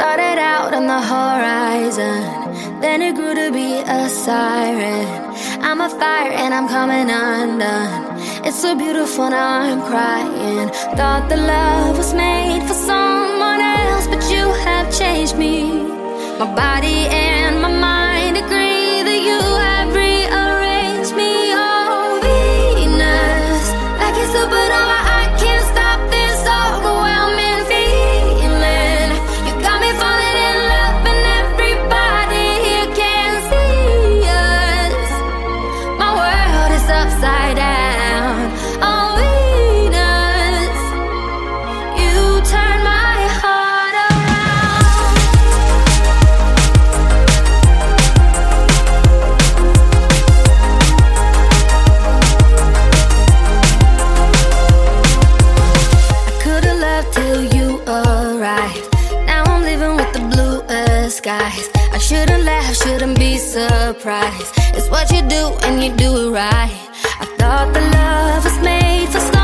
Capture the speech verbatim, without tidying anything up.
started out on the horizon, then it grew to be a siren. I'm a fire and I'm coming undone. It's so beautiful, now I'm crying. Thought the love was made for someone else, but you have changed me. My body and my mind agree that you have rearranged me. Oh, Venus, like a supernova, I can't stop this overwhelming feeling. You got me falling in love and everybody here can see us. My world is upside down. Oh, Venus, you turn my heart around. I could've left till you arrived. Now I'm living with the bluest skies. I shouldn't laugh, shouldn't be surprised. It's what you do and you do it right. I thought the love was made for stars.